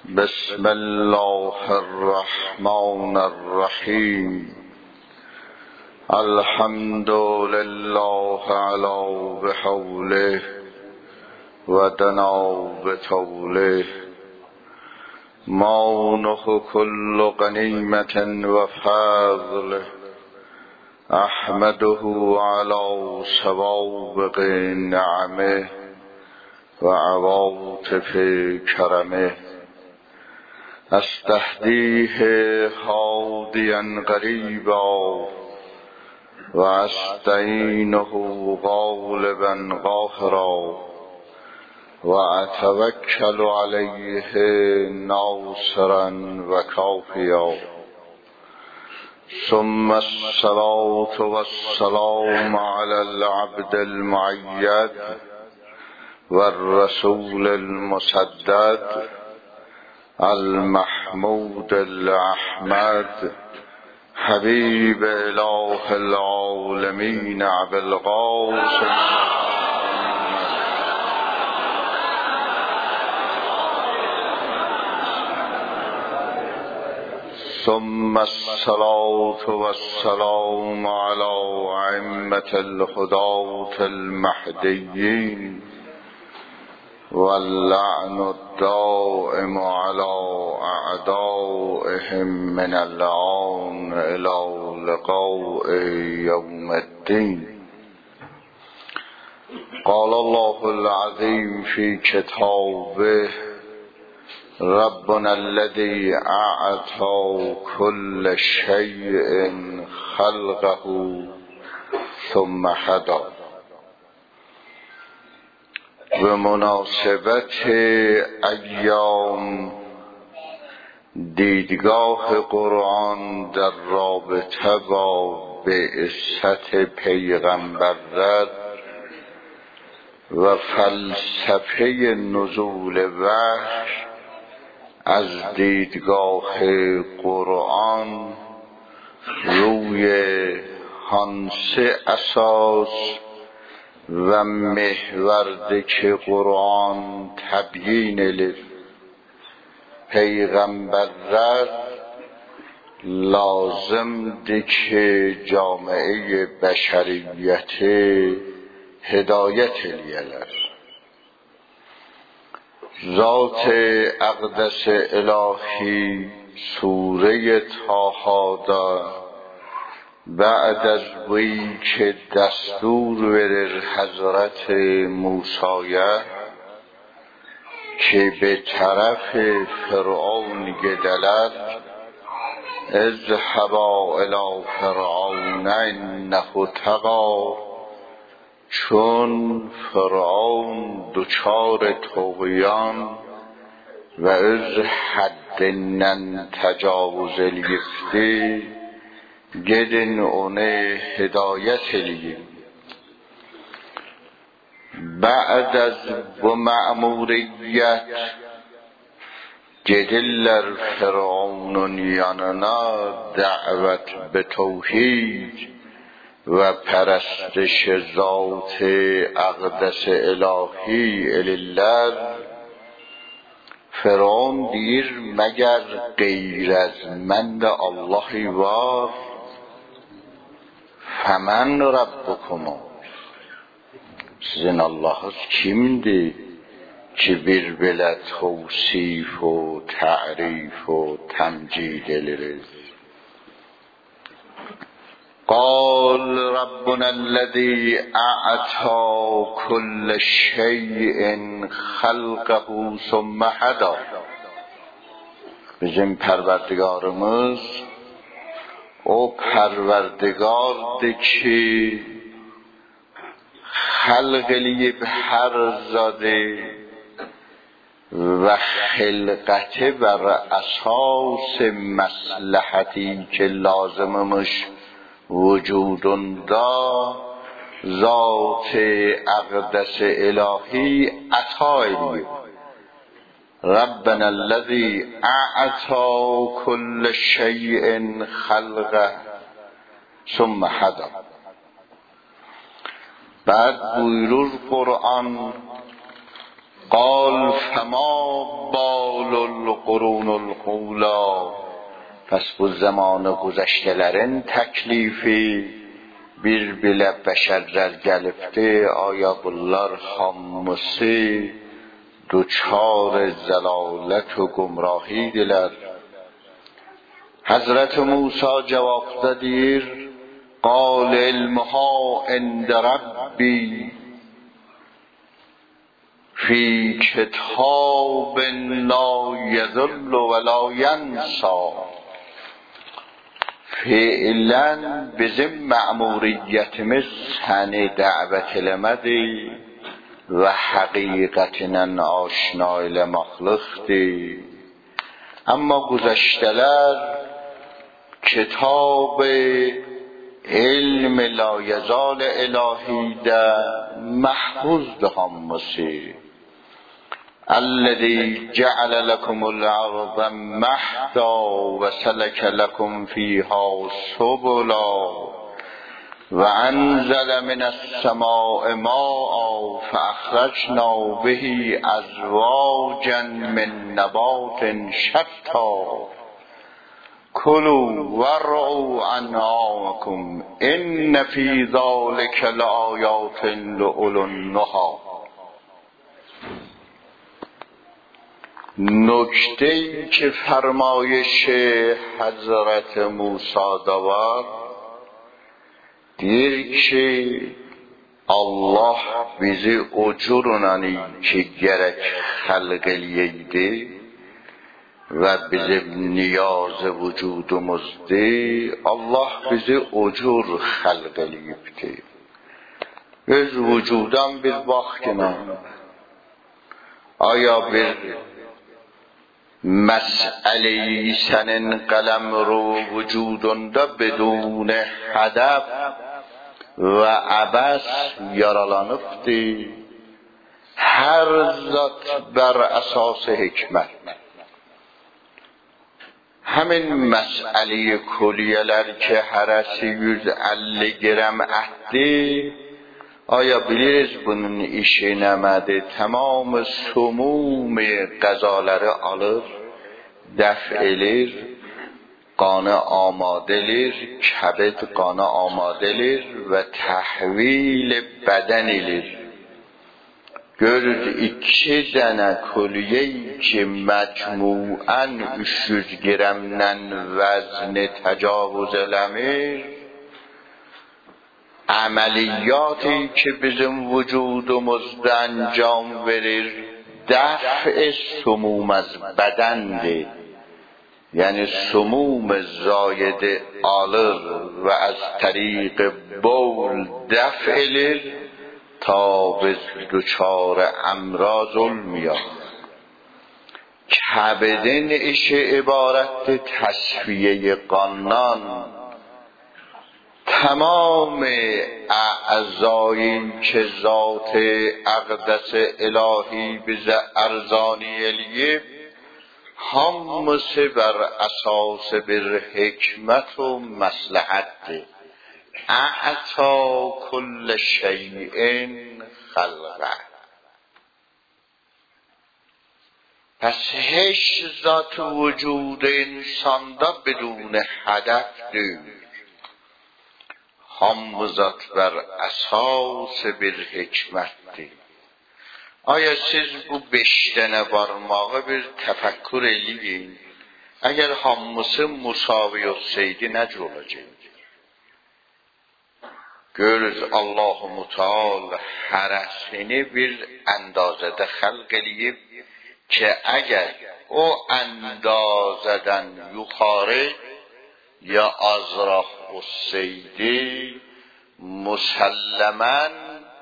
بسم الله الرحمن الرحیم. الحمد لله علی بحوله و دنا بطوله. مانح كل غنیمة و فضل. احمده علی سوابق نعمه و عواطف کرمه. استهدیه هادیا قریبا و استعینه غالبا قاهرا و اتوکل علیه ناصرا و کافیا. ثم الصلاة والسلام علی العبد المؤید والرسول المسدد المحمود الاحمد حبیب اله العالمین ابی القاسم ثم الصلاة والسلام علی ائمة الهداة المهدیین واللعن الدائم على اعدائهم من الآن الى لقاء یوم الدین. قال الله العظیم فی کتابه ربنا الذي اعطى كل شيء خلقه ثم هدى. به مناسبت ایام دیدگاه قرآن در رابطه با بعثت پیغمبر و فلسفه نزول وحی از دیدگاه قرآن روی هانسه اساس و محورده که قرآن تبیین پیغمبر لازم دی که جامعه بشریت هدایت لیلر. ذات اقدس الهی سوره طه بعد از وی که دستور ورر حضرت موسی که به طرف فرعون گدلد اذهبا الی فرعون انه طغی، چون فرعون دچار طغیان و از حد نن تجاوز لیفتی گدن اونه هدایت لیم. بعد از و مأموریت گدلر فرعون یاننا دعوت به توحید و پرستش ذات اقدس الهی الله. فرعون دیر مگر غیر از من اللهی وار فمن ربکما. sizin Allah'ız kimdi ki bir belə توصیف و تعریف و تمجید ederiz. قال ربنا الذي اعطى كل شيء خلقه ثم هدى. bizim پروردگارımız o پروردگاردی که خلق لیب هر زاده و خلقت بر اساس مصلحتی که لازممش وجودن دا ذات اقدس الهی عطایی. ربنا الذي اعطى كل شيء خلقه ثم هدى. بعد بuyurur قرآن قال فما بال القرون القرون الأولى. Pes bu zamanı güzeştelerin teklifi bir bile beşerler gelipti, aya bunlar hamısı duçar zelalet و gumrahi diler. Hazret Musa cevapta deyir: قال علمها عند ربی فی کتاب لا یضل ولا ینسی. فعلا bizim ma'muriyyətimiz səni dəvət eləmədi və həqiqətinlə aşina eləməkdir. Amma güzəştələr kitab علم لا یزال الهی ده محفوظ ده همسی. الذي جعل لكم الارض مهدا وسلك لكم فيها سبلا وانزل من السماء ماء فاخرجنا به ازواجا من نبات شتى کلوا وارعوا انعامکم ان فی ذلک لآیات لأولی النهی. نکته‌ای که فرمایش حضرت موسی داور deyir ki Allah bizi o cürünəni ki gərək xəlq eləyəydi və bizim niyaz vücudumuzdur. Allah bizi o cür xəlq eləyibdi. Öz vücudan bir baxdına, aya bir məsələyi sənin qələmru vücudunda bedun hədəf və əbəs yaralanıbdı. Hər zat bər əsası hikmət. Həmin məsələyi kuliyeler ki hərəsi 150 gram ətdir. Aya biliriz bunun işi nəmədir? Tamam sumum qəzaları alır, dəf elir, qanı amadelir, kəbid qanı amadelir və təhvil bədən elir. Görür 2 dənə kuliyeyi ki məcmuən 300 qramdan vəzni təcavüz eləmir, əməliyyatı ki bizim vücudumuzda انجام verir, dəf sumum az bədəndir. Yəni sumum zayidi alır və az təriq bol dəf elir تا biz دچار امراض olmayaq. Kəbidin işi ibarətdir təsfiye qandan. تمام اعضایی که ذات اقدس الهی bize ارزانی eləyib hamısı bər əsas bir hikmət و məsləhətdir. اعطا كل شيء خلقه. پس هیچ ذات وجود انساندا بدون هدف نیست. هم ذات بر اساس bir hikmətdir. Aya siz bu 5 dənə barmağı bir təfəkkür eləyin. Əgər hamısı musavi olsaydı necə olacaqdı? Görürüz Allah-u Muteal hərəsini bir əndazədə xəlq eləyib ki əgər o əndazədən yuxarı ya azraq olsaydı مسلماً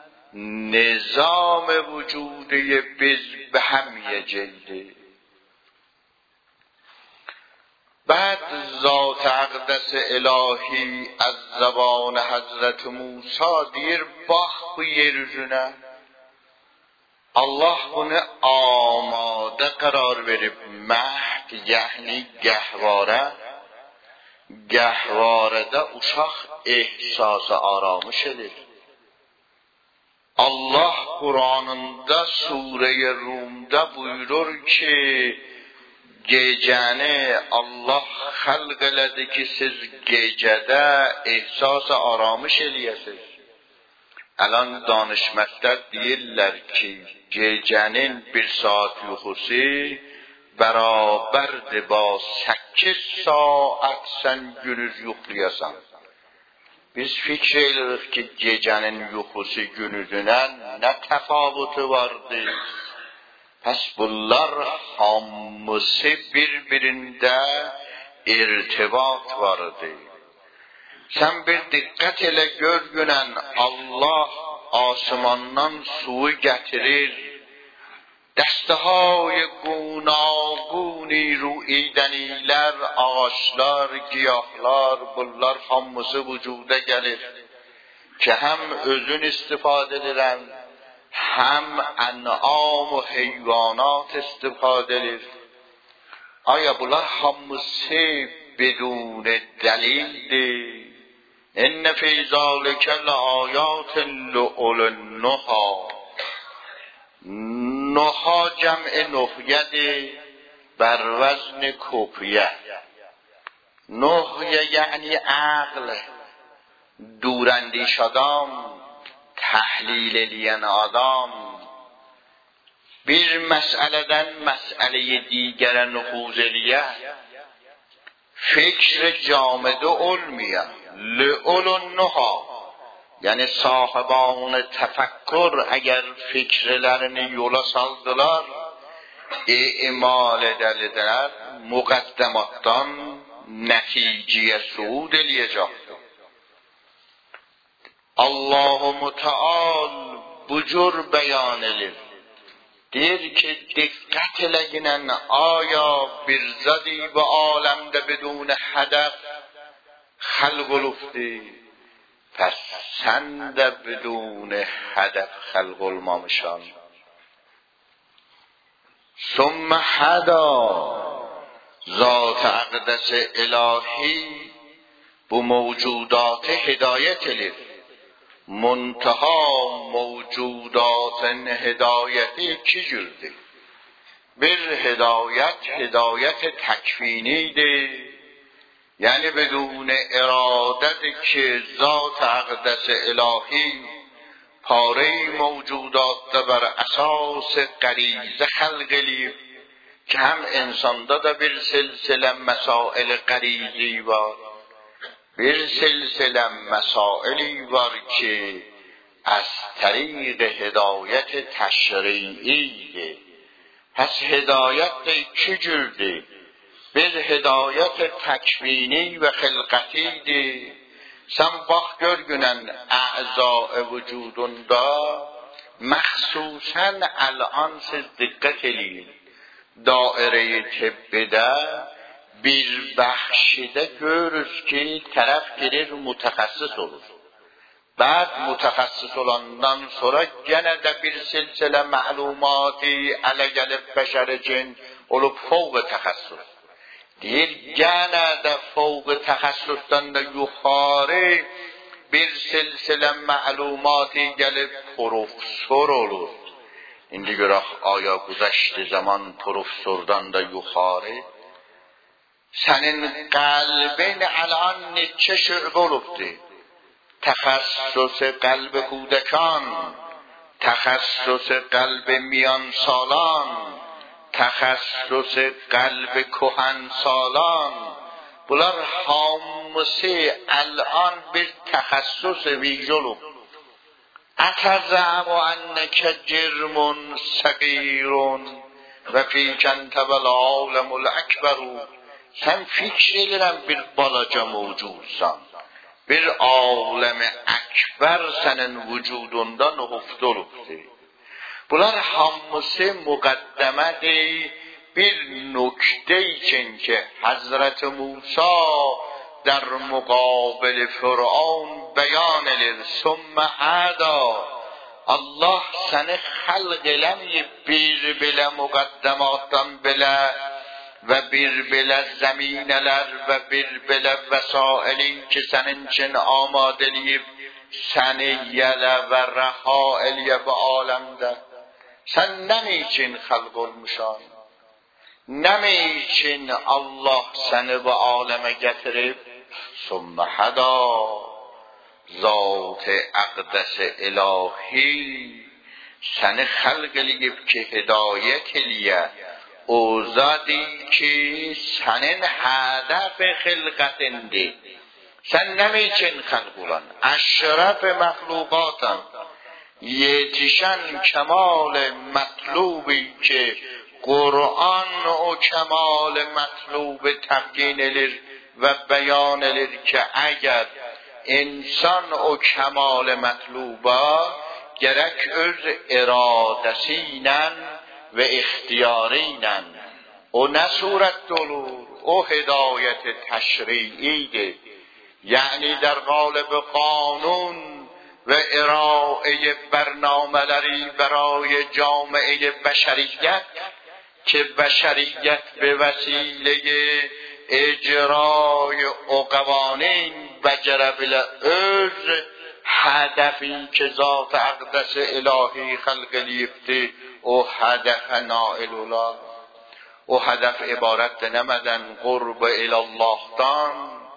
نظام وجودی biz به هم یجیده. بعد ذات اقدس الهی از زبان حضرت موسی دیر bax bu yeryüzüne. Allah bunu amade karar verip mehd yani gehvare. Gehvarede uşaq ehsası aramış edir. Allah Kur'an'ında Sure-i Rum'da buyurur ki gecəni Allah xalq elədi ki, siz gecədə ehsas aramış eləyəsiz. Alan danışməklər deyirlər ki, gecənin bir saat yuxusu bərabərdir با 8 saat sən günüz yuxlayasan. Biz fikr edirik ki, gecənin yuxusu günüzündən nə təfavütü vardır. Pes bunlar hamısı birbirində irtibat vardır. Sen bir dikkat ile gör günen Allah asmandan suyu getirir. Dəstəhay qunaquni ruidənilər, ağaçlar, giyahlar, bunlar hamısı vücuda gelir. Ki hem özün istifade edirəm, hem en'am و heyvanat istifade edir. Aya bunlar hamısı بدون دلیل ان فی ذلک لآیات لأولی النهی. نهی جمع نهیه بر وزن کفیه. نهیه یعنی عقل، دوراندیش آدم، تحلیل لین آدم bir məsələdən məsələyə digərə nüfuz eləyər. Fikr camide olmayan لأولنها yani sahiban tefekkür eğer fikirlerini yola saldılar, imal ederler, mukaddemattan neticeye suud eləyəcəkdir. Allah-u Müteal bu cür beyan edir. Der ki dikkat eləyinən aya bir zadi bu alemde بدون هدف خلق olubdi. Pes sen de بدون هدف خلق olmamışsan. ثم هدا ذات اقدس الهی bu mevcudatı hidayet edir. Muntaha mevcudatın hidayeti iki cürdür. Bir hidayet tekviniydi. Yani بدون iradet ki zat اقدس الهی پاره موجودات بر اساس غریزه خلق eləyib که هم insanda da bir silsile mesail غریزی var. Bir silsile mesaili var ki از طریق هدایت تشریعیه. پس هدایت iki cürdür. Bir hidayet tekvini ve hilqatidir. Sen bak gör günen a'za-i vücudunda məxsusən الان siz dikkat edin. Daire-i tibbide bir bəxşide görürüz ki taraf gelir mütehassıs olur. بعد mütehassıs olandan sonra gene de bir silsile ma'lumatı ele gelip beşer için olup fevq tehassus. Deyir gene de fevq tehassusdan da yukarı bir silsile ma'lumatı gelip profesör olur. İndi görək aya güzəşti zaman profesordan da yukarı. Senin kalbin الان neçə şübə olubdur. تخصص قلب کودکان، تخصص قلب میان سالان، تخصص قلب کهن سالان. bunlar hamısı الان bir تخصص ویژولو. اتزعم انک جرم صغیر و فیک انت والعالم الاکبر. sen fikr edirəm bir balaca mevcudsan. Bir alem ekber senin vücudunda nüfuzda olubdur. Bunlar hamısı mukaddemedir bir nükte için ki Hazreti Musa در مقابل فرعون بیان edir. ثم هدا Allah seni halq eləməyib bir belə muqaddematdan belə ve bir belə zeminələr ve bir belə vəsailin ki senin için amadeleyip seni yelə ve reha eləyə bu alemde. Sen ne için halq olmuşan? Nemiçin Allah səni bu aləmə gətirib, sümmə həda, zat-ı əqdəs-i ilahi səni xəlq eləyib ki, hidayət eləyə. O zadı ki, sənin hədəf xilqətindir. Sən nemiçin xəlq olan? əşrəf məxluqatan, yetişən kemal mطلوبی که قرآن o kemal مطلوب تبیین edir və bəyan edir ki, əgər insan o kemal mətluba gərək öz iradəsi ilə və ixtiyarı ilə o nə surətdə olur? O hidayət təşri'idir. یعنی در قالب قانون و ارائه برنامه‌ای برای جامعه بشریت که بشریت به وسیله اجرای قوانین بجره بالعز هدفی که ذات اقدس الهی خلق لیفته او هدف نائل الله او هدف عبارت نمدن قرب الله دان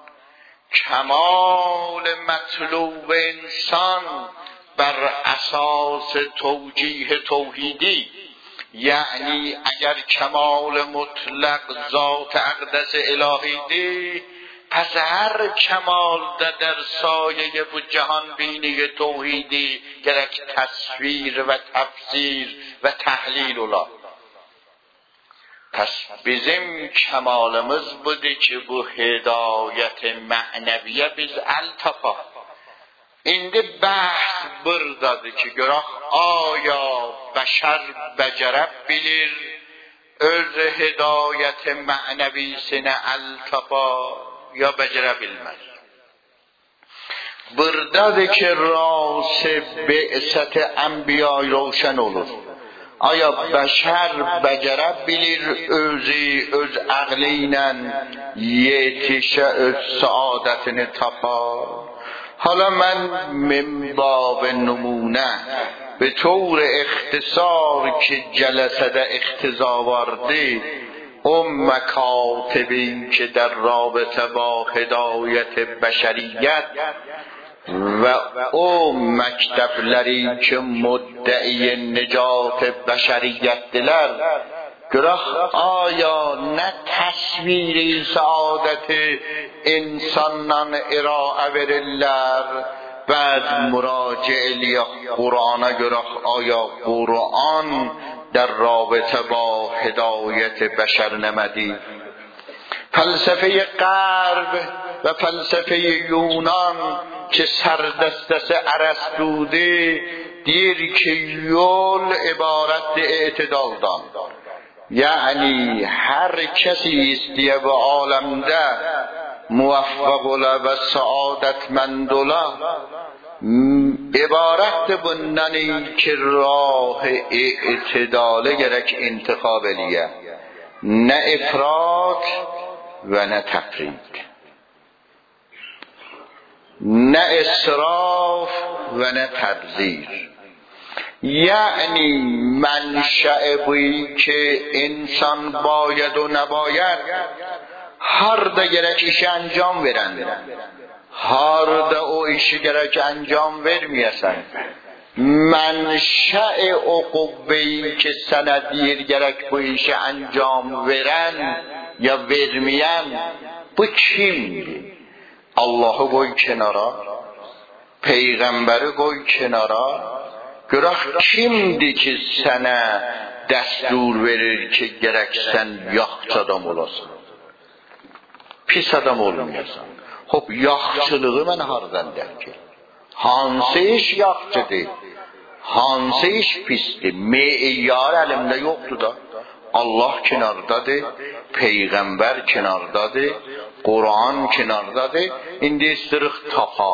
کمال مطلوب انسان بر اساس توجیه توحیدی، یعنی اگر کمال مطلق ذات اقدس الهی دی، پس هر کمال در سایه و جهان بینی توحیدی گرک تصویر و تفسیر و تحلیل الله. پس bizim kemalimiz budur ki bu hidayet ma'neviye biz el tapa. İndi bəhs buradadır ki görək aya bəşər bəcərəb bilir öz hidayet ma'nevisine el tapa ya bəcərə bilməz. Buradadır ki rası bi'sət enbiya roşan olur. آیا بشر بجرب bilir öz عقلی‌نə yetişə öz saadətini tapar. حالا من من باب نمونه به طور اختصار که جلسه اختزا وارده اون مکاتبی که در رابطه با هدایت بشریت و او مکتبلری که مدعی نجات بشریت دلر گراه آیا نه تصویر سعادت انسانان ارائه verirler بعد مراجعه لیا قرآن گراه آیا قرآن در رابطه با هدایت بشر نمدی؟ فلسفه غرب و فلسفه یونان که سردستس ارسطوده دیر که یول عبارت اعتدالدان، یعنی هر کسی استیه به عالمده موفقله و سعادتمندله عبارت بندنی که راه اعتداله گرک انتخاب لیه، نه افراط و نه تفرید، نه اسراف و نه تبذیر. یعنی منشأ بویی که انسان باید و نباید هر ده گرک ایش انجام برند، هر ده او ایش گرک انجام برمیسن. منشأ عقوبه‌ای که سندیر گرک بو ایش انجام برن یا برمین bu kimdir? Allah'ı koy kenara, peygamberi koy kenara, görək kimdir ki sənə dəstur verir ki gərək sən yaxşı adam olasan, pis adam olmayasan. Hop, yaxşılığı mən hardan dərk edim? Hansı iş yaxşıdır, hansı iş pisdir? Meyyar əlimdə yoxdur da. Allah kenardadır, peygamber kenardadır, Kur'an kenardadır. İndi istiriq tapa.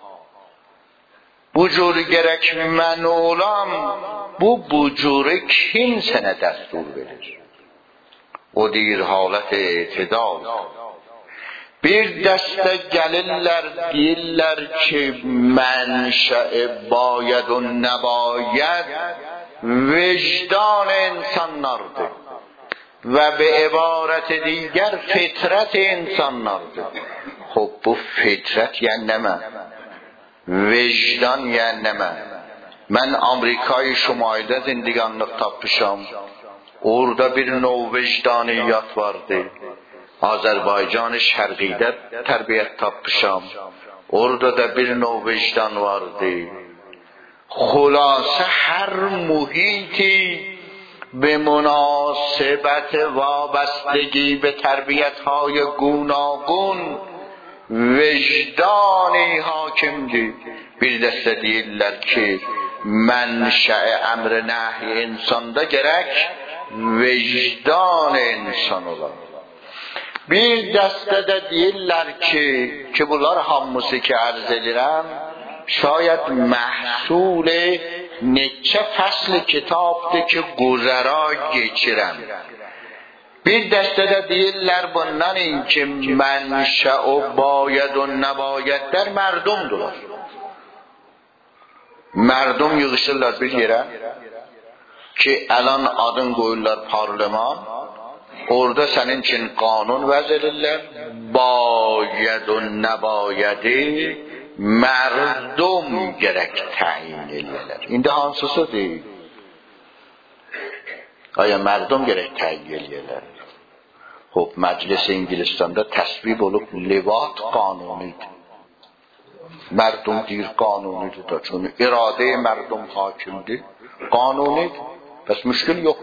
Bu cür gerek mən olam, bu cürü kim sənə dəstur verir? O deyir halət etidal. Bir dəstə gəlirlər, deyirlər ki, mənşə باید و نباید وجدان انسانlardır. و به عبارت دیگر فطرت انسان نبوده. خب bu فطرت یعنی نمه، وجدان یعنی نمه. من آمریکای شمایده زندگانlık tapmışam. Orada bir nov vicdaniyat vardı. Azerbaycan şərqidə tərbiyət tapmışam. Orada da bir nov vicdan vardı. خلاصه هر محیطی به مناسبت وابستگی به تربیت‌های گوناگون وجدانی حاکمdir. Bir dəstə deyirlər ki, mənşə əmr nəhy insanda gərək vicdan insan olar. Bir dəstə də deyirlər ki bunlar hamısı ki arz edirəm شاید محصول neçə فصل kitabdır ki گذرا geçirəm. Bir dəstə də deyirlər bundan ki mənşə o باید و نبایدlər mərdumdular. Mərdum yığışırlar bir yerə ki alan adın qoyurlar parlament. Orada sənin üçün qanun vəz edirlər. باید و نبایدی مردم گرک تعیین eləyirlər. İndi hansısı deyil? Aya مردم گرک تعیین eləyirlər. خب مجلس انگلستانda təsvib olub livat qanunidir. مردم deyir qanunidir da. Çünki iradə مردم hakimdir. Qanunidir. Bəs müşkül yox.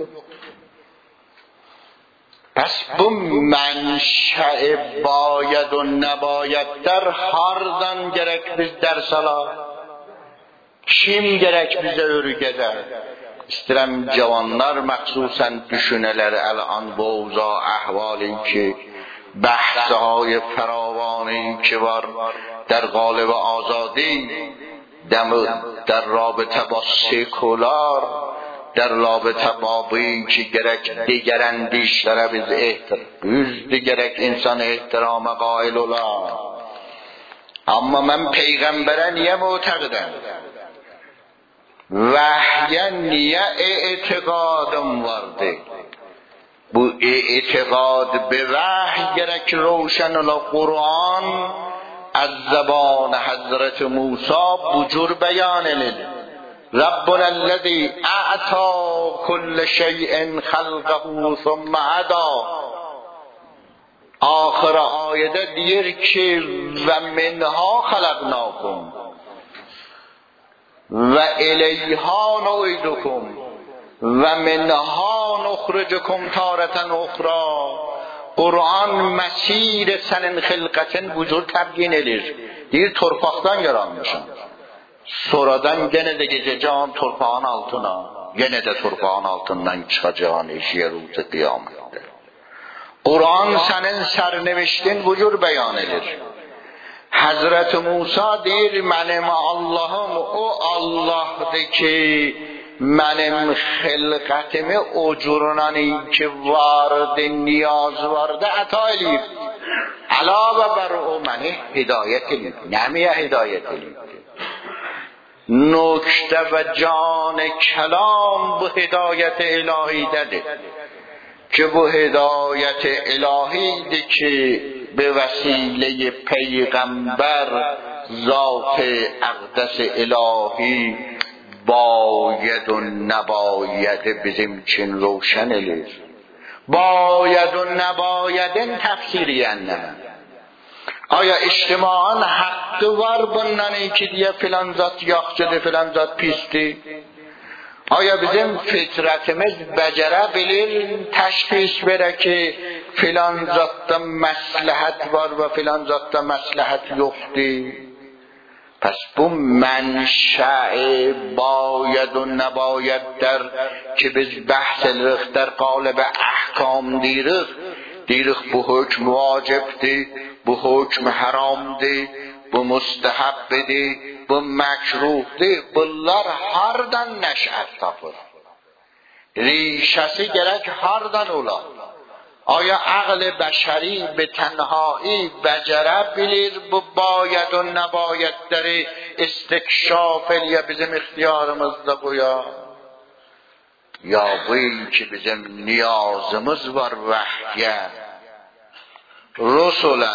پس bu mənşə باید و نبایدlər hardan gərək biz dərs alaq? Kim gərək bizə öyrədər? İstəyirəm cavanlar məxsusən düşünələr الان bu اوضاع احوالی که بحث‌های فراوانی که var در قالب آزادی در رابطه با سکولار در رابطه با این که گرک دیگر اندیشتره biz yüzdü gerek insan ehtirama قائل olar. Amma mən peyğəmbərə niyə mu'təqidəm? Vəhyə niyə etiqadım vardı? Bu etiqad به وحی gerek روشن ola. Qur'an از زبان حضرت موسی بجور بیان edilir. ربنا الذي اعطى كل شيء خلقه ثم هدى. آخر ayədə deyir ki və منها خلقناكم و الیها نعیدکم و منها نخرجکم تارة اخرى. Qur'an məsir sənin xilqətin bu cür təbyin edir. Deyir torpaqdan yaranmışam. Sonradan gene de geçeceğim torpağın altına. Gene de torpağın altından çıkacağın eşiğe ruzu kıyamette. Kur'an senin sərneviştin bu cür beyan edir. Hazreti Musa deyir mənim Allahım o Allah'dır ki mənim xilqətimi o cürünəni ki vardı, niyaz vardı əta eləyib. Əlavə bər o məni hidayət eləyib. Nəmiyə hidayət eləyib? نکته و جان کلام bu hidayət ilahidedir ki bu hidayət ilahidir ki به وسیله پیغمبر ذات اقدس الهی باید و نباید bizim için روشن eləyir. باید و نبایدin təfsiri yəni. آیا اجتماعاً haqqı var bundan ki diye filan zat yaxşıdır, filan zat pisdir? آیا bizim fitratimiz becere bilir, təşxis verə ki filan zatda məsləhət var və filan zatda məsləhət yoxdur? Pes bu mənşə-i باید و نبایدdir ki biz bəhs edirik, در قالب احکام deyirik bu hükm vacibdir, bu hükm haramdır, bu müstəhəbdir, bu məkruhdir. Bunlar hardan nəşət tapır? ریشəsi gərək hardan ola? آیا عقل بشری به تنهایی بجره bilir bu باید و نبایدləri استکشاف یا bizim ixtiyarımızda qoya? یا بویی که bizim نیازımız var vahye رسلا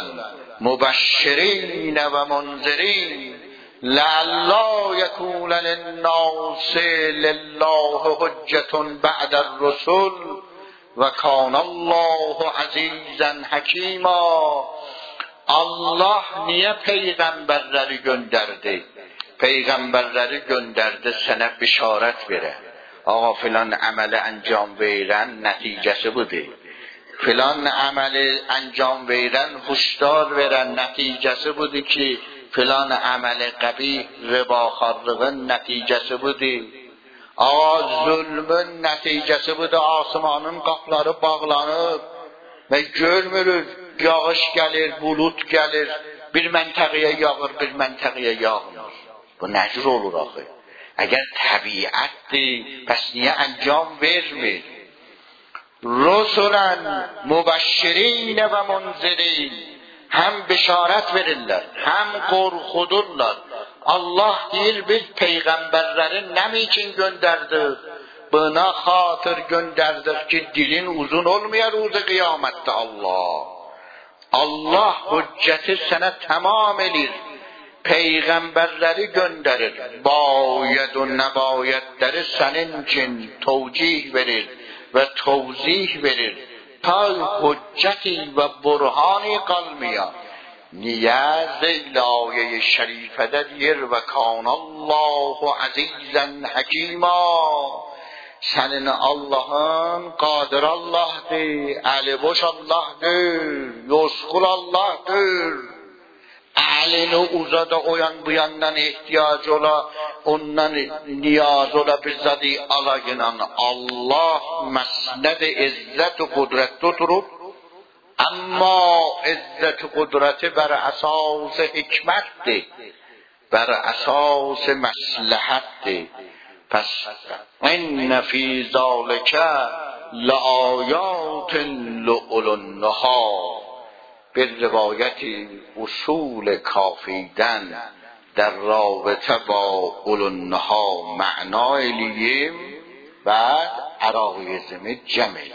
مبشرین و منذرین لعلا یکون للناس لله حجة بعد الرسل و کان الله عزیزا حکیما. Allah niye peygamberleri gönderdi? Peygamberleri gönderdi sana bişaret vere. Ağa filan ameli enjam veren neticesi budur. Filan ameli enjam veren, huşdar veren neticesi budur ki filan ameli qabih, ribaxarlığın neticesi budur. Ağa zulmün neticesi budur. Asmanın qapları bağlanıb ve görmürüz. Yağış gəlir, bulut gəlir, bir məntəqəyə yağır, bir məntəqəyə yağmır. Bu nə cür olur axı? Əgər təbiətdir, bəs niyə əncam vermir? Rusulən mübəşşirin və munzirin, həm bişarət verirlər, həm qorxudurlar. Allah deyir, biz peyğəmbərlərin nə için gönderdik? Buna xatır gönderdik ki dilin uzun olmaya ruzu qiyamətdə Allah. Allah hücceti sana tamam edir. Peygamberleri gönderir. Bayed و nebayedleri senin için tevcih verir ve tevzih verir. Ta hücceti ve burhani kalmaya. Niye zeyl ayet-i şerifede diyor ve kânallâhu azîzen hakîmâ. Senin Allah'ın Kadir Allah'dır, Ali boş Allah'dır, Yoskul Allah'dır. Elini uzadı o yan bu yandan ihtiyaç ola, ondan niyaz ola bir zadi alayınan Allah mesned-i izzet و kudret oturup, ama izzet و kudreti bər əsas hikmətdir, bər əsas məsləhətdir. پس ان فی ذلک لآیات لأولی النهی. به روایت اصول کافیدن در رابطه با اولوالنهی معنای لیم بعد عرایزم جمعی.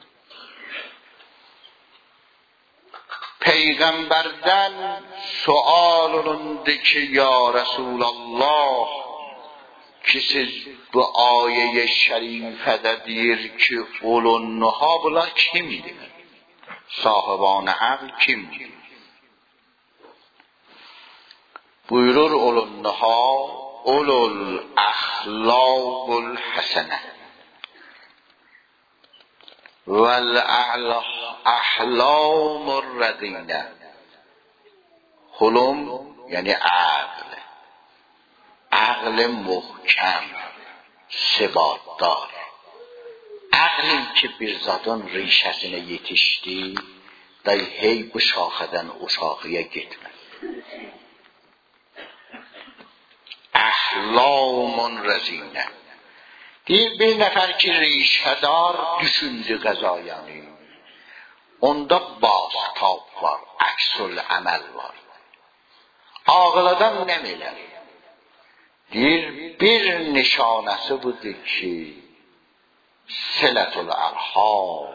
پیغمبردن سؤال olundu ki ya Resulallah, ki siz bu ayet-i şerifede deyir ki ulunha bunlar kimdir? Sahiban akl kimdir? Buyurur ulunha ulul ahlakul hasene vel ahlamur radine. Hulum yani akl, عقل محکم ثباتدار، عقلی که birzadın ریشesine yetişti day hey bu şaxədən o şaxəyə getməz. Əhlamun rəzinə deyir, bir nəfər ki ریشهدار düşündü qəzayanı, onda bastaq var, əksül əməl var. Ağladan nəmələr? Deyir, bir nişanəsi budur ki silətül ərham.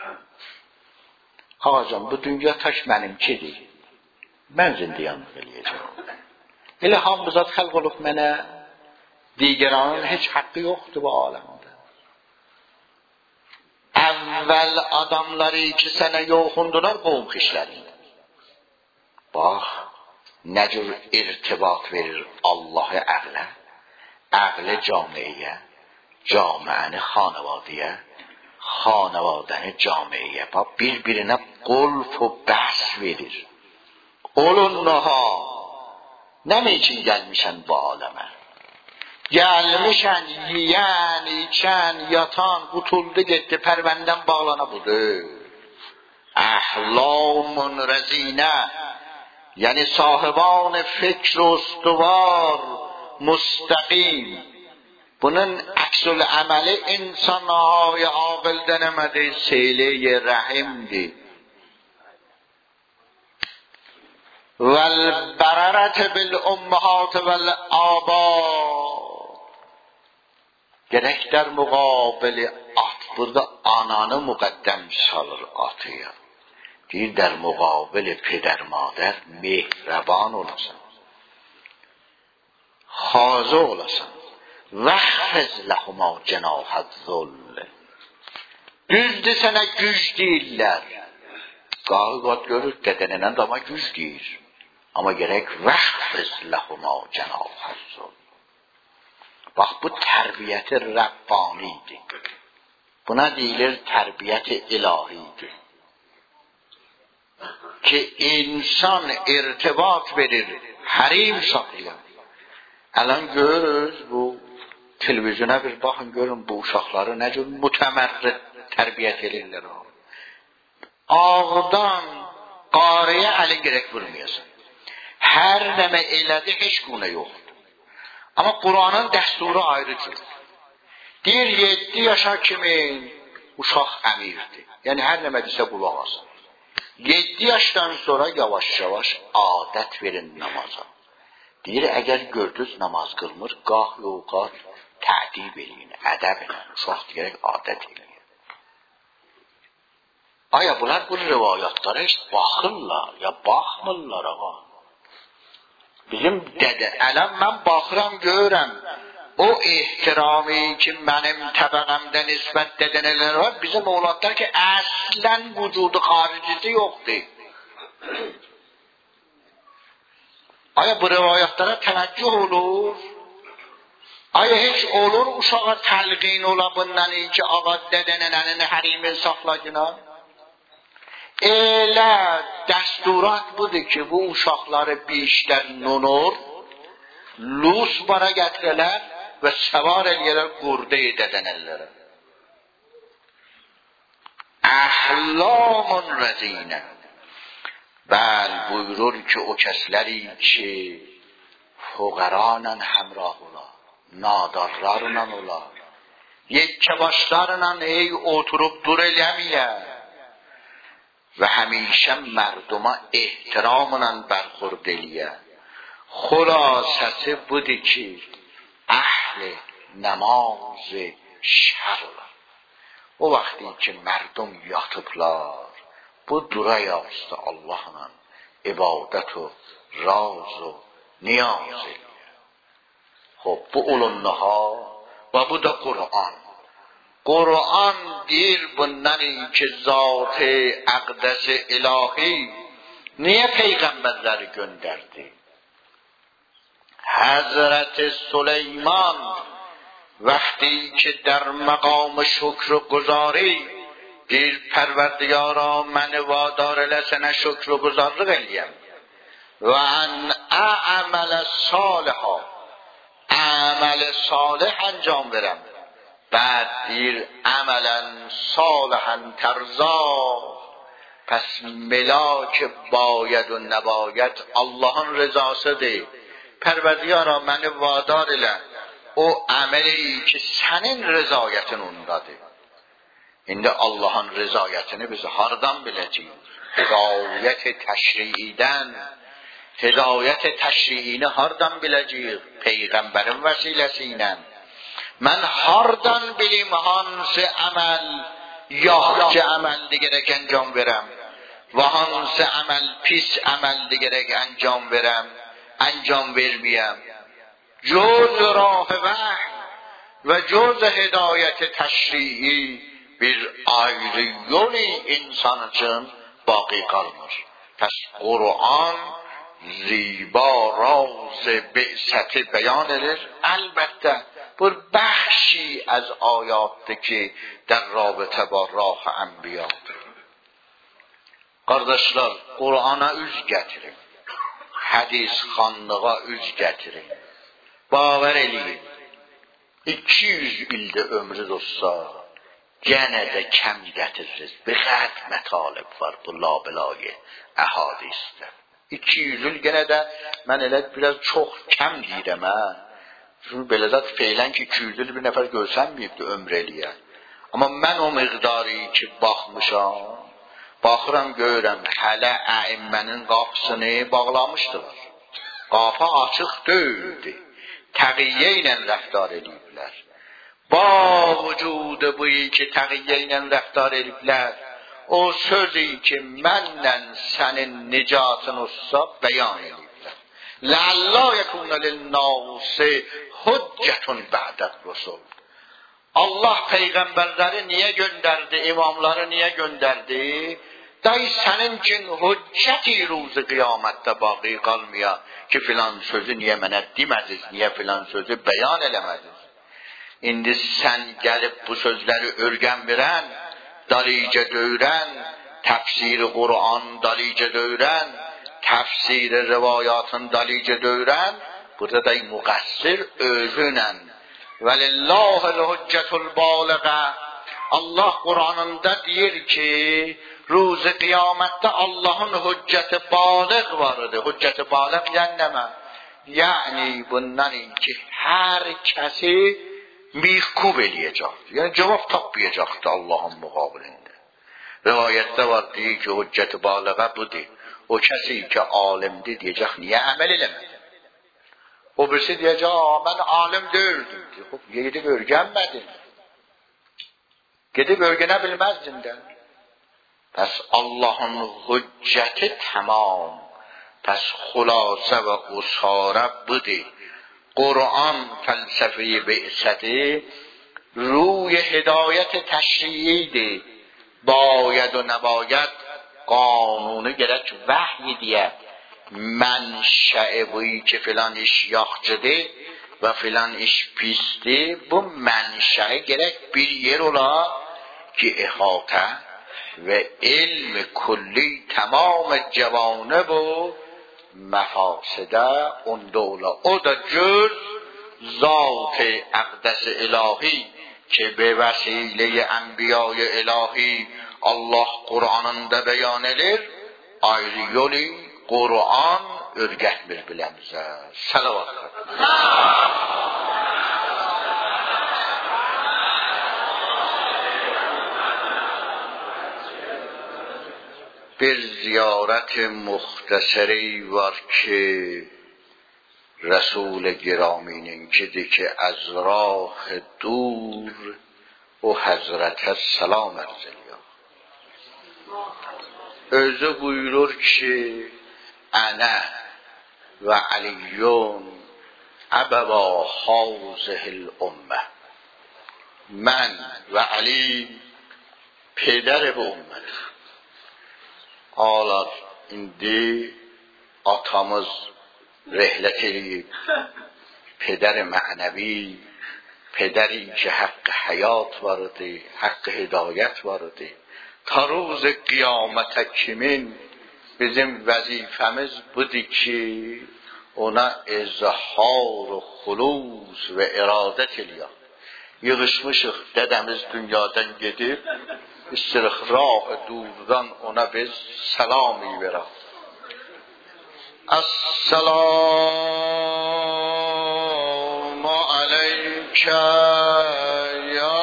Ağacam, bu dünya taş mənimkidir, mən zindiyanlıq eləyəcəm. Elə hamdızat xəlq olub mənə, digəranın heç haqqı yoxdur bu aləmdə. Əvvəl adamları ki sənə yoxundular qovm xişlərin. Bax, nə cür irtibat verir Allah'ı əqlə, əqlə camiyə, camiəni xanavadiyə, xanavadəni camiyə. Bax, bir-birinə qulf و bəs verir. Ulunha, nə için gəlmişən bu aləmə? Gəlmişən yiyən, içən, yatan, qutuldu getdi, pərvəndən bağlana budur. Əhlamun rəzinə, یعنی صاحبان فکر و استوار مستقیم. Bunun əksül əməli insanهای عاقل denemedi, seyli rahimdi. Vel bararat bil ummahat vel aba. gerek در مقابل ات. burada ananı مقدم salır atıya. Deyir در مقابل پدر مادر مهربان olasan. خاضع olasan. وَخْفِضْ لَهُمَا جَنَاحَ الذُّلِّ. Düzdür sənə güc deyirlər. Qağıqat görür, dədənənən dama güc deyir. Amma gərək وَخْفِضْ لَهُمَا جَنَاحَ الذُّلِّ. Bax, bu tərbiyyəti Rabbanidir. Buna deyilir tərbiyyəti ilahidir. Ki insan irtibat verir, hərim saxlayır. Ələn görürüz bu televizyona bir baxın, görün bu uşaqları nə cür mütəmərrid tərbiyyət edirlər. Ağdan qarıya əli gərək vurmayasın. Hər nəmə elədi, heç günə yoxdur. Amma Qur'anın dəsturu ayrı cür. Deyir 7 yaşa kimi uşaq əmirdir. Yəni hər nəmə desə qulaq asın. 7 yaşdan sonra yavaş-yavaş adət verin namaza. Deyir, əgər gördünüz namaz qılmır, qah yoqat tədib eləyin, ədəb eləyin, uşaq deyərək adət eləyin. Aya bunlar bu rivayatlara heç baxırlar, ya baxmırlar ağa. Bizim dədə, ələm mən baxıram, görürəm, o ehtirami ki mənim təbəqəmdə nisbət edənlər var, bizim oğlatlar ki əslən vücudu xaricisi yoxdur. Aya bu rivayətlərə təvəccüh olur? Aya heç olur uşağa təlqin ola bundan ki, ağa dədənənənin hərimin saxlacına? Elə dəsturat budur ki, bu uşaqları bişlər nunur, lus bara gətirələr və səvar eləyələr qurda dədənələrə. Əhlamun rəzinə. Bəl buyurur ki, o kəsləri ki, fuqaranla həmrah ola, nadarlarla ola, yekkə başlarla ey oturub dur eləməyə və həmişə mərduma ehtiramla bərxurd eləyə. Xülasəsi budur ki, əhl-i namaz şər ola. O vaxtı ki, mərdum yatıblar, bu dura yazdı Allah'la ibadət o raz o niyaz eləyir. Xob, bu ulunluğa və bu da Qur'an. Qur'an deyir bundan ki zat-ı əqdəs-i ilahi niyə peyğəmbərləri göndərdi? Həzrət Süleyman vəqti ki در مقام شکر و گزاری دیر پروردگارا من وادار لسنه شکر و گزارلıq eləyəm و ان اعمل صالحا عمل صالح انجام verəm. بعد دیر عملا صالحا ترضا. پس ملاک باید و نباید Allah'ın rızasıdır. Pərverdigara məni vadar elə o əməli ki sənin rızayətin ondadır. İndi Allah'ın rızayətini biz hardan biləcəyik? Hidayət-i təşriidən. Hidayət-i təşriini hardan biləcəyik? Peyğəmbərin vəsiləsi ilə. Mən hardan bilim hansı əməl yaxşı əməldir gərək əncam verəm və hansı əməl pis əməldir gərək əncam verəm, əncam verməyəm. Cüz rah vəhy və cüz hidayət təşrii bir ayrı yolu insan üçün baqi qalmır. Pəs Qur'an ziba raz bi'səti bəyan edir. Əlbəttə bu bəxşi az ayatdır ki در رابطه با راه انبیاdır. Qardaşlar, Qur'ana üz gətirin. Hədis xanlığa üz gətirin. Baver eləyin. 200 ildə ömrünüz olsa gene de kəm gətiririz. Bir qət mətalib var bu labilayı əhadisdə. 200 il gene de mən elə biraz çox kəm deyirəm hə. Çünki belə zat feylən ki 200 il bir nəfər görsənməyibdi ömr eləyə. Amma mən o miqdarı ki baxmışam, baxıram görürəm hələ əimmənin qapısını bağlamışdılar. Qapı açıq deyildi. Təqiyyə ilə rəftar ediblər. با vücudu bu iki tağiyyeyle rəftar ediblər. O sözü ki məndən sənin nicatın olsa bəyan ediblər. Ləallə yəkun lin-nasi hüccətun ba'dər rusul. Allah peyğəmbərləri niyə göndərdi, imamları niyə göndərdi? Day sənin üçün hüccəti ruzu qiyamətdə baqi qalmaya ki filan sözü niyə mənə demədiz, niyə filan sözü bəyan eləmədiz? İndi sən gəlib bu sözləri öyrənmirən, dalicə döyrən, təfsiri Qur'an dalicə döyrən, təfsiri rivayatın dalicə döyrən, burada da müqəssir özünən. Velillahil hüccetul baligə. Allah Qur'anında deyir ki, روز قیامت Allah'ın hücceti balig vardı. Hücceti balig yani ne? Yani bundan ki her kesi mihkub eləyəcək. Yani cevap tapmayacaqdı Allah'ın muqabilində. Rivayette var deyir ki hücceti baligə budur. O kesi ki alimdir diyecek niye amel eləmədi? O birisi diyecek ben alim değildim. Gidip öyrənmədin. Gidip öyrənebilməzdin de. پس Allah'ın hücceti tamam. Pes xulasa ve usara budur. Kur'an felsefeyi bi'seti روی هدایت تشریعی باید و نباید قانونی گرک وحی دیه منشأ بویی که فلان iş yaxşıdır ve filan iş pistir bu منشأ gerek bir yer ola ki ihata ve ilm kulli tamam جوانب و مفاسده اون دوله او da cüz ذات اقدس الهی که به وسیله انبیای الهی Allah Qur'anında beyan edir ayrı yolu Qur'an öyrətmir biləmizə salavat bir ziyaret muhtasری var ki Resul-i Giramin'inkidir ki از راه دور o Hazrete selam erzeliyor. Özü buyurur ki ana ve Aliyyun ebeva hazihil ümmeh. Ben ve Ali peder bu ümmet. Ağlar indi atamız rehlet edib peder ma'nevi پدری که حق حیات vardı, حق hidayet vardı. Ta روز قیامت kimin bizim vazifemiz budur ki ona izhar و خلوص ve iradet eləyək. Yığışmışıq dedemiz dünyadan gedib, istirah durdan ona biz selami verək. Esselamu aleyke ya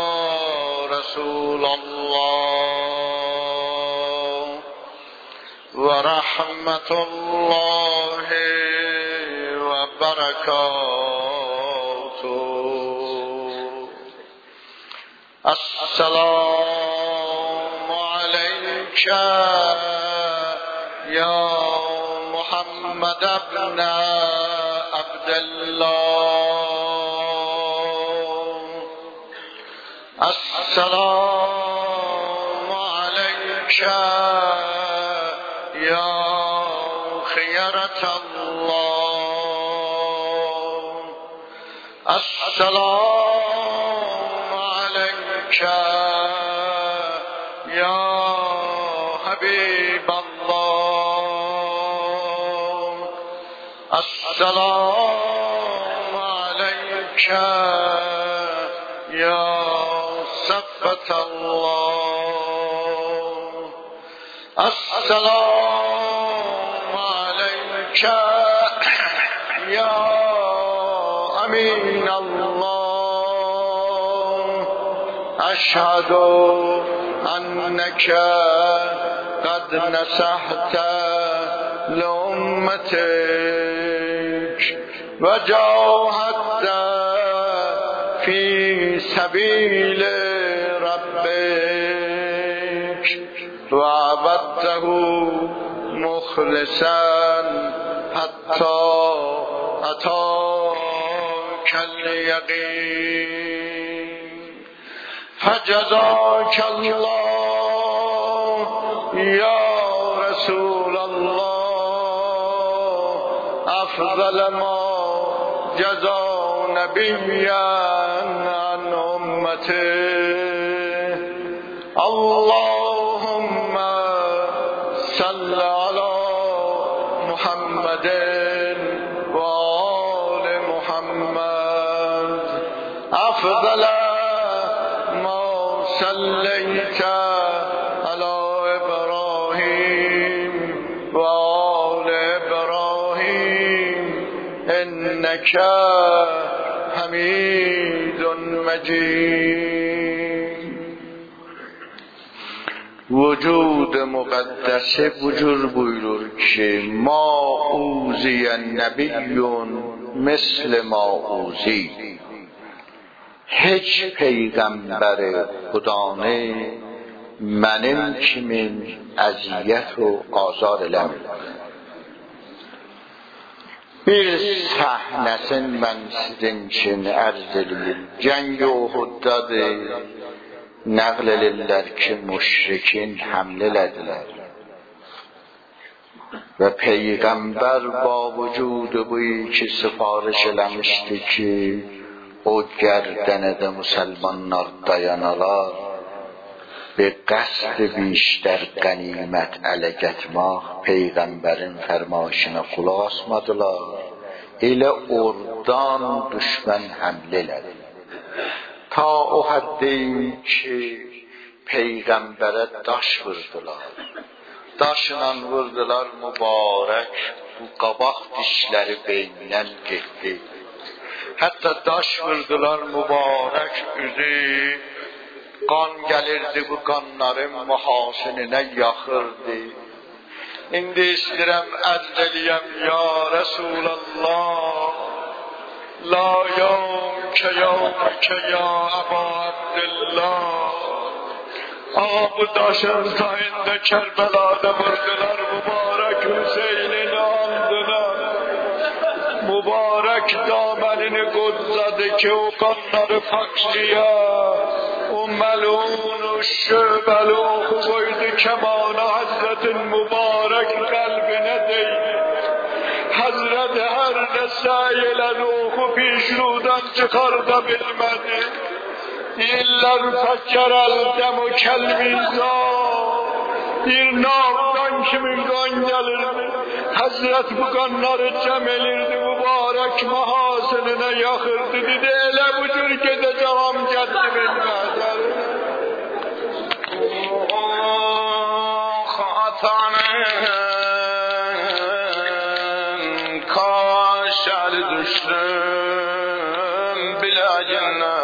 Resulallah ve rahmetullahi ve berekatuhu. Esselamu aleyke ya محمد ابن عبدالله السلام عليك يا خيرة الله السلام عليك يا حبيب السلام عليك يا صفة الله السلام عليك يا أمين الله أشهد أنك قد نصحت لأمتك وجاهدت في سبیل ربک و عبدته مخلصا حتی اتاک الیقین فجزاک الله یا رسول الله افضل ما جزا نبیا عن امته اللهم صل علی محمد و آل محمد افضل ما صلیت علی ابراهیم و آل ابراهیم انک حمید مجید. وجود مقدسه بجور بuyurur ki ما اوذی نبی مثل ما اوذی hiç peygamber خدانه benim kimin əziyyət و azar eləmir. Bir səhnəsin mən sizin için ərz edeyim. Cəng Uhuddadır. Nəql edirlər ki, müşrikin həmlə elədilər. Və Peyğəmbər ba vücudu bu ki, sifariş eləmişdi ki, o gərdənədə müsəlmanlar dayanalar və qəsd biştər qənimət ələ getmək Peyğəmbərin fərmayışına qulaq asmadılar. Elə oradan düşmən həmlə elədi. Ta o həddəyim ki, Peyğəmbərə daş vurdular. Daşla vurdular mübarək, bu qabaq dişləri beynindən getdi. Hətta daş vurdular mübarək üzü, qan gəlirdi, bu qanların mühasininə yaxırdı. İndi istəyirəm ərz eləyəm, ya Rasulallah, la yawmke yawmke ya Aba Abdillah. Ağa bu daşın sayında Kerbela'da vurdular, mübarek Hüseyin'ini aldılar. Mübarek damenini kutsadı ki o kanları pakşiya, o melun şöbeli oku koydu kemana Hazretin mübarek kalbine değdi. Hazret her ne sayeledi oku pişrudan çıkarda bilmedi. İller fakkerel demu kelmiza, bir navdan kimin kan gelirdi. Hazret bu kanları cem elirdi, mübarek mahasenine yakırdı. Dedi ele bucur gedeceğim geddi bilmezler. Hatanın kaşer düştüm bilacınlar.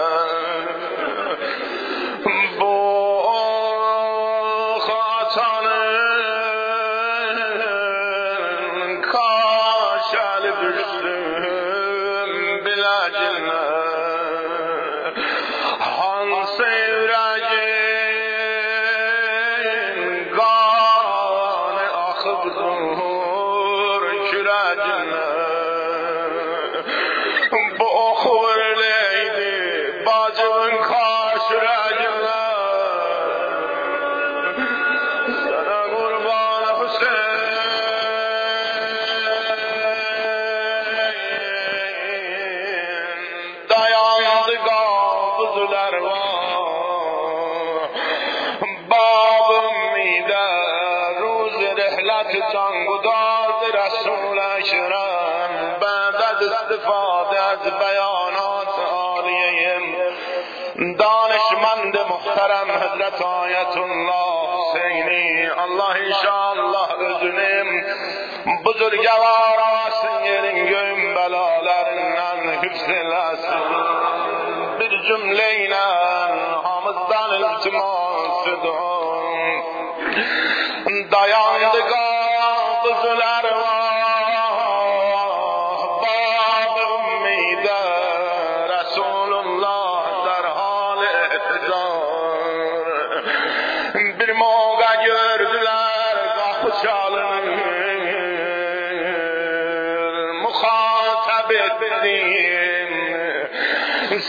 استفاده از بیانات عالیه دانشمند محترم حضرت آیت الله حسینی Allah inşallah özünü buzurgavara asın yerin göğün belalarından hüfzelesin bir cümleyle hamızdan iltimas edin dayandı kabızlar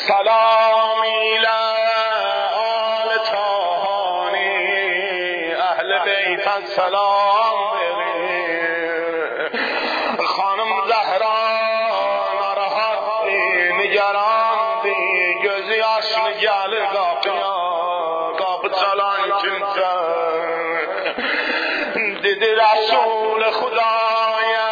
سلام إلى آل طهانی اهل بیت سلام بگیر خانم زهرا ناراحتی نگراندی gözü yaşlı gelir kapıya kapı çalan kimse dedi Resul Khudaya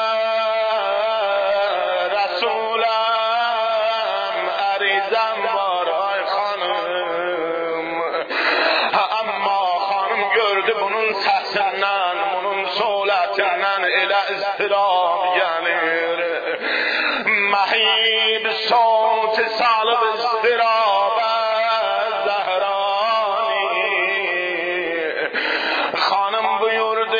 Resulem arizem var ay hanım ama hanım gördü bunun sesinden bunun suretinden ile ızdırap gelir mahib صوت salib ızdırap Zehrani hanım buyurdu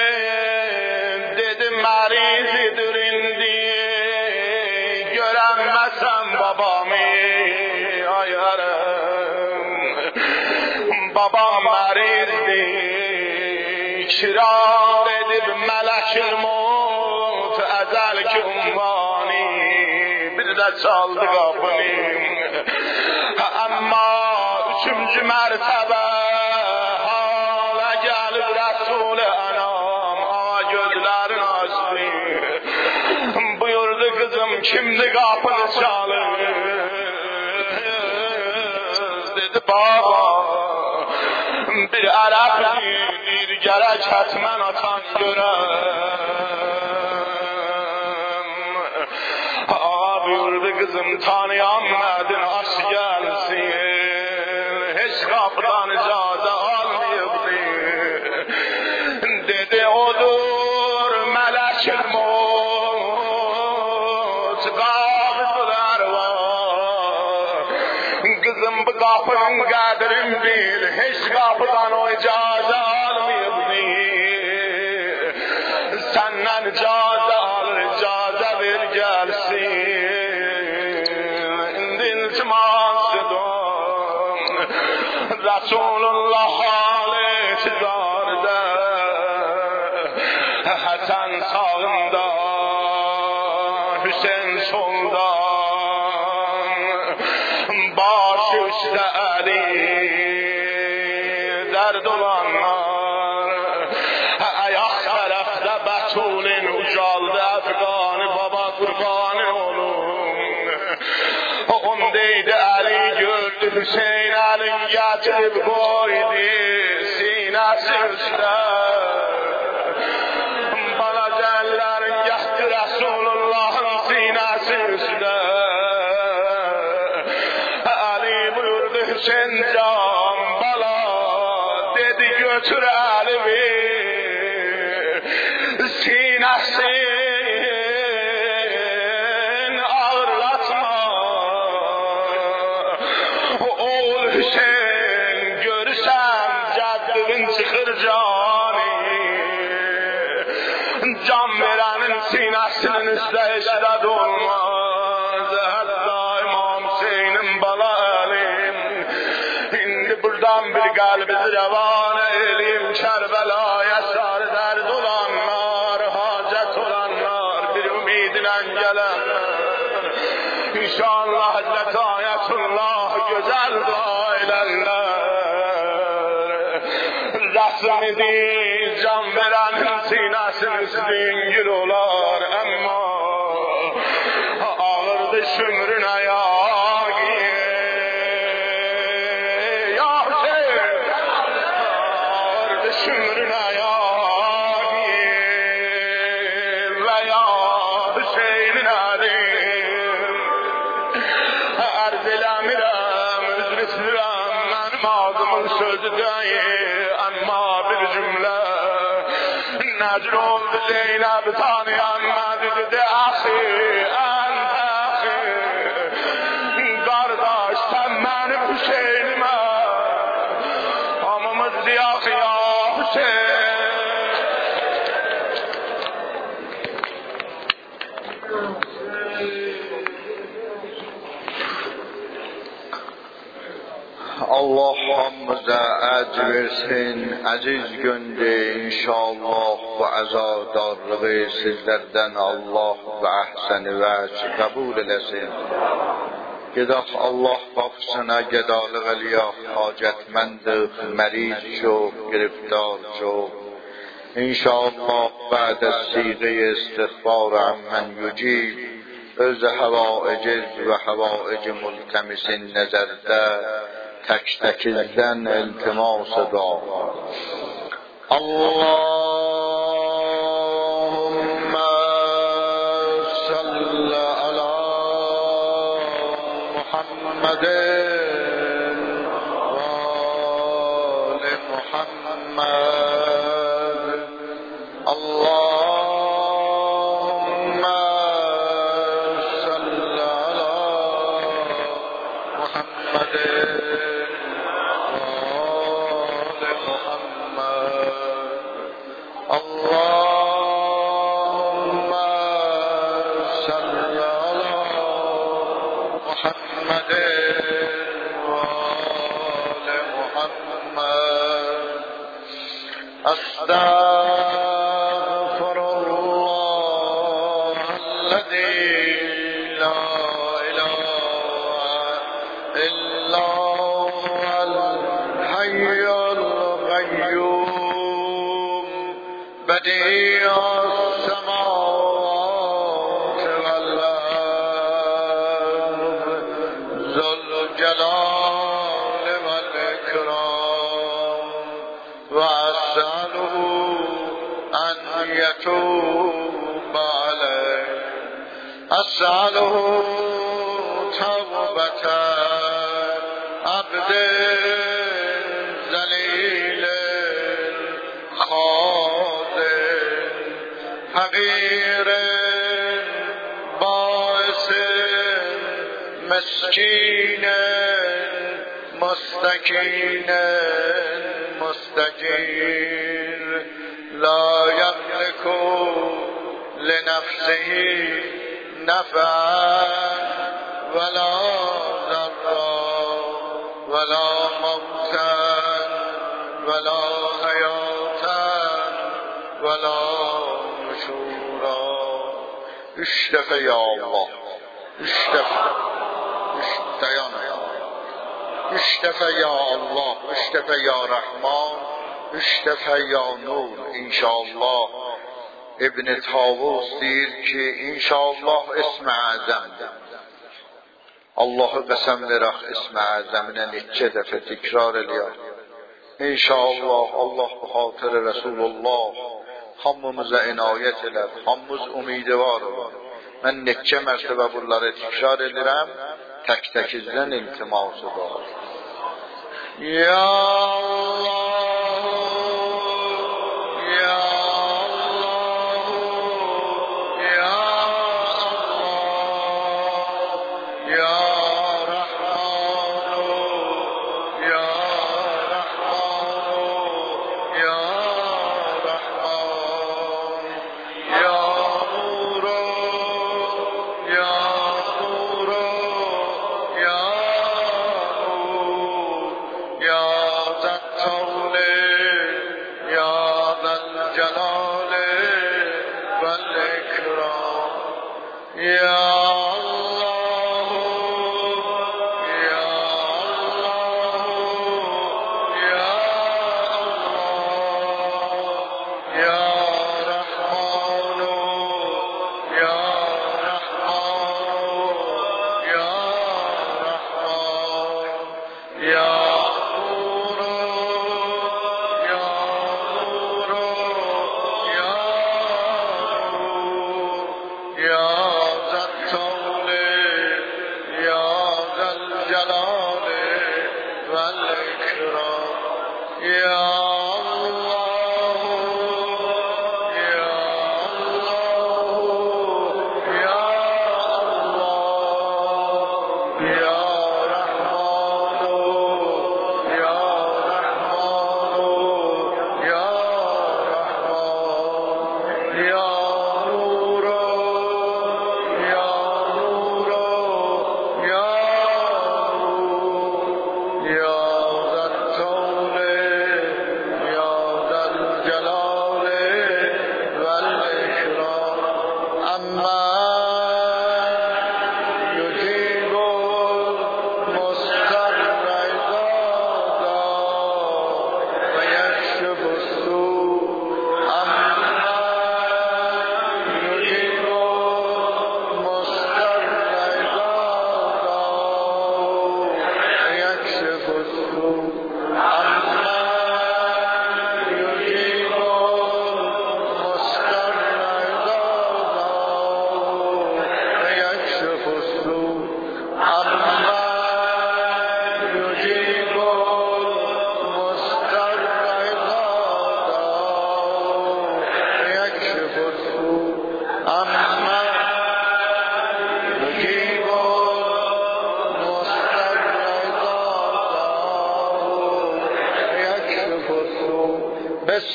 dedi marizidir indi göremezsem babamı ayarım babam marizdi kirar edip melekül mut ezel ki umvani bir de çaldı kapını ama üçüncü mertebe hala gelip Resul-i Enam ağa gözlerin açtı buyurdu kızım kimdi kapını çalır dedi baba bir Arap bir gerek hatmen atan görem ağa buyurdu kızım tanıyamadın aç gelsin hiç kapıdan icazı almayıptı dedi odur melekül mut kabzul ervah kızım bu kapının kadrini bil hiç kapıdan o icazı almayıptı senden icazı alır icazı ver gelsin Resulullah halet darda Hasan sağında Hüseyin solda baş üstte Ali derd olanlar ayak tarafta Betul'in ucaldı Efgani baba kurbanı olun ondaydı Ali gördü Hüseyin Ali'nin getirip koydu sinesi üstte balaca ellerin yaktı Resulullah'ın sinesi üstte Ali buyurdu Hüseyin can bala dedi götür Ali'yi sinesi çıkır cani can verenin sinesinin üstte eşrad olmaz hatta İmam Hüseyin'in bala elim indi buradan bir kalbiz revan elim Kerbela'ya sar derd olanlar hacet olanlar bir ümidine gelenler İnşallah Hazreti Ayetullah güzel aileler resmidi can verenin sinesinin üstün gül olar ama ağırdı şümrün ayağı ya Hüseyin ağırdı şümrün ayağı ve ya Hüseyin'in alim arz eləmirəm üzr istəyirəm mənim ağzımın sözü deyil ama bir cümle Necrum Zeynep tanıyanmadı dedi ahi ent ahi kardeş sen benim Hüseyin'ime hamımız diyak ya Hüseyin Allah hamımıza əcr versin, əziz göndü inşallah bu əzadarlığı sizlərdən Allah və əhsəni vəc qəbul eləsin. گداخ الله بافسنا گدال غلیا حاجتمند مریض شو گرفتار شو انشاءالله بعد از صیغه استغفار عمن یجیب öz havaic ve havaic multemisin nezerde tek tekizden iltimas eda. Allahümme salli ala Muhammedin ve ali Muhammed. Allahümme salli ala Muhammedin ve ali Muhammed. Allahümme salli ala Muhammedin ve ali Muhammed. Estağfurullah ellezî la ilahe illa huvel hayyul kayyum bedi'us semâvâti vel ard zul celâli vel ikram ve es'aluhu en yetûb aleyh. Es'aluhu tevbete abdin zelîlin khâdin hagirin bâisin miskinin mustakinin mustajir la yamliku linafsihi naf'an ve la zarra ve la mevtan ve la hayatan ve la nushura. Üç defa ya Allah. Üç defa. Dayan ya Allah. Üç defa ya Allah. Üç defa ya Rahman. Üç defa ya Nur. İnşallah. İbn-i Tavus deyir ki, inşallah ism-i azamdır. Allah'ı qəsəm verək ism-i azəminə neçə dəfə təkrar eləyək. İnşallah Allah bu xatirə Resulullah hamımıza inayət elər, hamımız ümidvar olar. Mən neçə mərtəbə bunları təkrar edirəm, tək-təkizdən iltimas edir. Ya Allah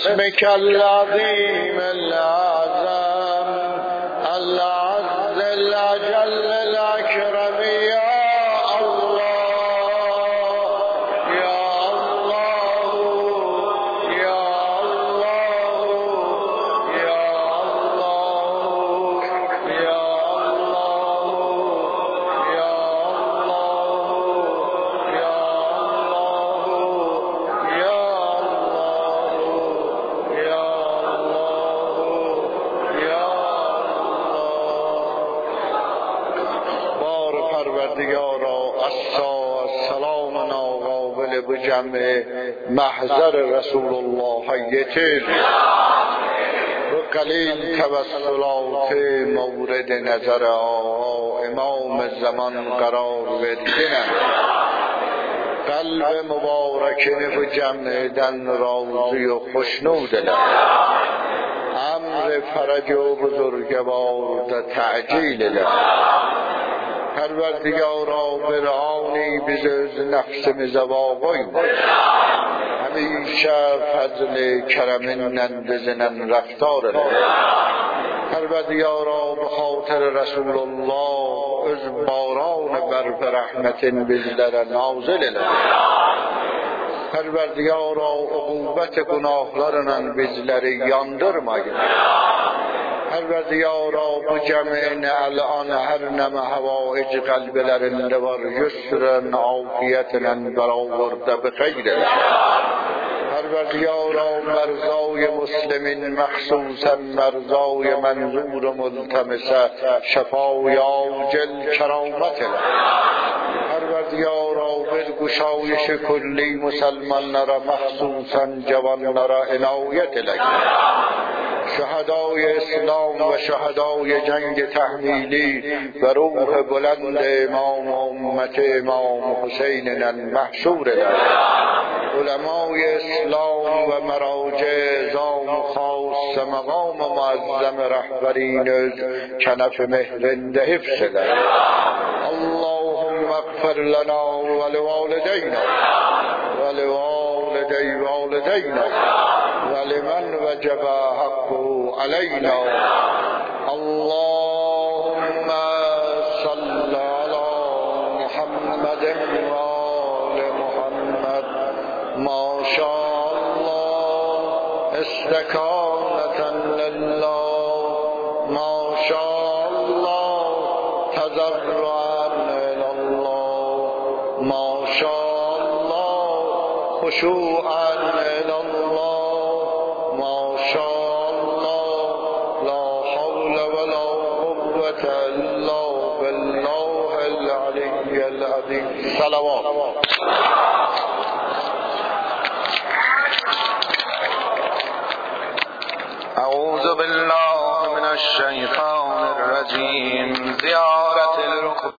باسمك العظيم الأعظم العز الأجل الأكرم يا محضر رسول الله حیتر و قلیل توسلات مورد نظر آقا امام زمان قرار وردنم قلب مبارکه و جمع دن راضی و خوشنودنم امر فرج و بزرگوار دا تعجیل لم پروردگارا برهانی بزرز نفس مزواقین همیشه فضل کرم نندزنن رفتار لم پروردگارا به خاطر رسول الله از باران برف رحمت بزلر نازل لم پروردگارا عقوبت گناهlarının bizleri yandırmayın. Perverdigar'a bu cem'in الان her neme havaic kalbelerinde var yusren afiyetlen beraber bixeyr. Perverdigar'a merzای مسلمین مخصوصا merzای منظور ملتمسه شفای عاجل کرامت پروردگارا برگشایش کلی مسلمانlara مخصوصا جوانlara عنایت لک شهدای اسلام و شهدای جنگ تحمیلی و روح بلند امام و امت امام حسین المحشور لک علمای اسلام و مراجع زام خاص مقام معظم رهبرین کنف مهرند حفظ لک اللهم اغفر لنا ولوالدينا ولوالدي والدينا ولمن وجب حقه علينا اللهم صل على محمد وآل محمد ما شاء الله استكانة لله ما شاء الله تضرعا إلى الله ما شاء الله خشوعا إلى الله ما شاء الله لا حول ولا قوة إلا بالله العلي العظيم صلوات أعوذ بالله من الشيطان الرجيم زيارة الركب